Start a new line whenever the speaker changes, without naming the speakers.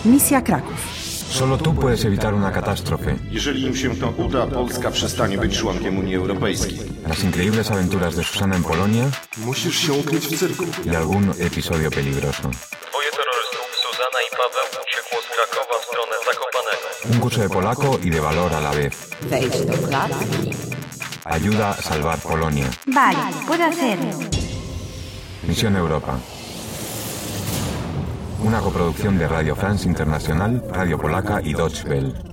Misja Kraków.
Solo tú puedes evitar una catástrofe.
Jeżeli im się to uda, Polska przestanie być członkiem Unii Europejskiej.
Las increíbles aventuras de Susana en Polonia.
Musisz się ukryć w cyrku.
Y algún episodio peligroso.
Dwoje terrorystów, Zuzana i Paweł, uciekło z Krakowa w stronę Zakopanego.
Un curso de polaco y de valor a la vez.
Wejdź do klatki.
Ayuda a salvar Polonia.
Vale, puedo hacerlo.
Misión Europa. Una coproducción de Radio France Internacional, Radio Polaca y Deutsche Welle.